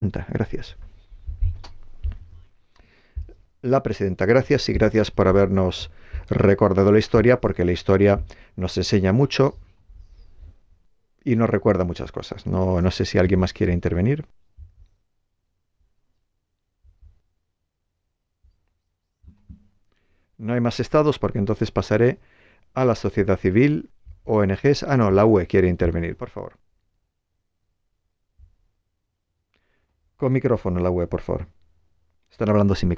Gracias. La presidenta, gracias y gracias por habernos recordado la historia, porque la historia nos enseña mucho y nos recuerda muchas cosas. No, no sé si alguien más quiere intervenir. No hay más estados, porque entonces pasaré a la sociedad civil, ONGs. Ah, no, la UE quiere intervenir, por favor. Con micrófono la UE, por favor. Están hablando sin micrófono.